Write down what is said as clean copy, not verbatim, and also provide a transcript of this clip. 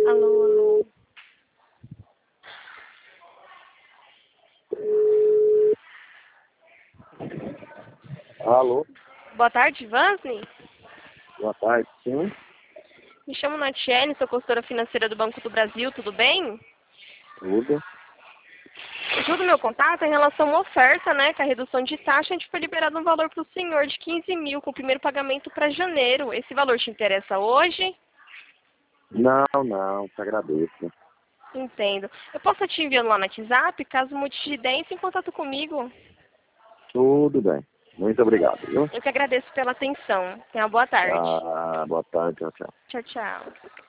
Alô, alô. Alô, Boa tarde, Vansny. boa tarde, sim, Me chamo Natiele, sou consultora financeira do Banco do Brasil, tudo bem? tudo. Ajuda o meu contato em relação a uma oferta, né? Que a redução de taxa, a gente foi liberado um valor para o senhor de 15 mil, com o primeiro pagamento para janeiro. Esse valor te interessa hoje? Não, te agradeço. Entendo. Eu posso estar te enviando lá no WhatsApp, caso mude de ideia, entre em contato comigo. Tudo bem. Muito obrigado, viu? Eu que agradeço pela atenção. Tenha uma boa tarde. Boa tarde, tchau, tchau. Tchau, tchau.